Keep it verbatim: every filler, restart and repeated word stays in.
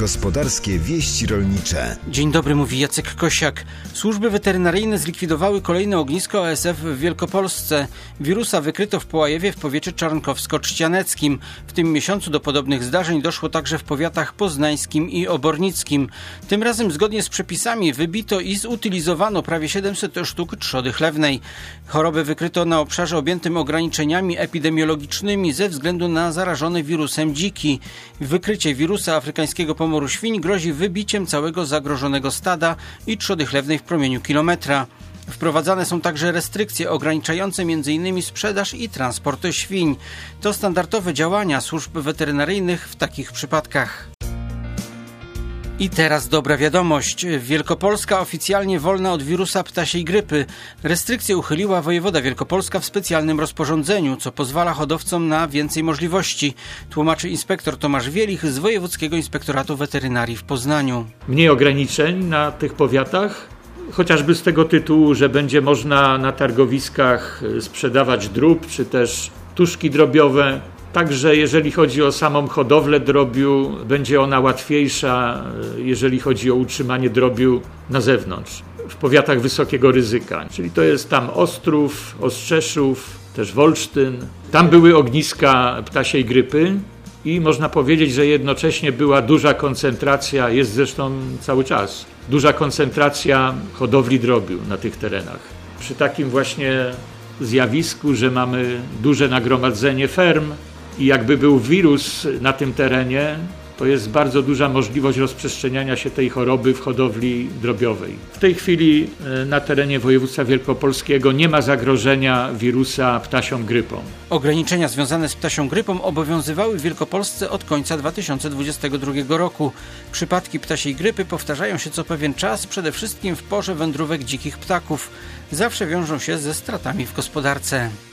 Gospodarskie wieści rolnicze. Dzień dobry, mówi Jacek Kosiak. Służby weterynaryjne zlikwidowały kolejne ognisko A S F w Wielkopolsce. Wirusa wykryto w Połajewie w powiecie czarnkowsko-trzcianeckim. W tym miesiącu do podobnych zdarzeń doszło także w powiatach poznańskim i obornickim. Tym razem zgodnie z przepisami wybito i zutylizowano prawie siedemset sztuk trzody chlewnej. Chorobę wykryto na obszarze objętym ograniczeniami epidemiologicznymi ze względu na zarażone wirusem dziki. Wykrycie wirusa afrykańskiego pomoru świń grozi wybiciem całego zagrożonego stada i trzody chlewnej w promieniu kilometra. Wprowadzane są także restrykcje ograniczające między innymi sprzedaż i transport świń. To standardowe działania służb weterynaryjnych w takich przypadkach. I teraz dobra wiadomość. Wielkopolska oficjalnie wolna od wirusa ptasiej grypy. Restrykcje uchyliła wojewoda wielkopolska w specjalnym rozporządzeniu, co pozwala hodowcom na więcej możliwości, tłumaczy inspektor Tomasz Wielich z Wojewódzkiego Inspektoratu Weterynarii w Poznaniu. Mniej ograniczeń na tych powiatach, chociażby z tego tytułu, że będzie można na targowiskach sprzedawać drób, czy też tuszki drobiowe. Także jeżeli chodzi o samą hodowlę drobiu, będzie ona łatwiejsza, jeżeli chodzi o utrzymanie drobiu na zewnątrz, w powiatach wysokiego ryzyka. Czyli to jest tam Ostrów, Ostrzeszów, też Wolsztyn. Tam były ogniska ptasiej grypy i można powiedzieć, że jednocześnie była duża koncentracja, jest zresztą cały czas, duża koncentracja hodowli drobiu na tych terenach. Przy takim właśnie zjawisku, że mamy duże nagromadzenie ferm, i jakby był wirus na tym terenie, to jest bardzo duża możliwość rozprzestrzeniania się tej choroby w hodowli drobiowej. W tej chwili na terenie województwa wielkopolskiego nie ma zagrożenia wirusa ptasią grypą. Ograniczenia związane z ptasią grypą obowiązywały w Wielkopolsce od końca dwa tysiące dwudziestego drugiego roku. Przypadki ptasiej grypy powtarzają się co pewien czas, przede wszystkim w porze wędrówek dzikich ptaków. Zawsze wiążą się ze stratami w gospodarce.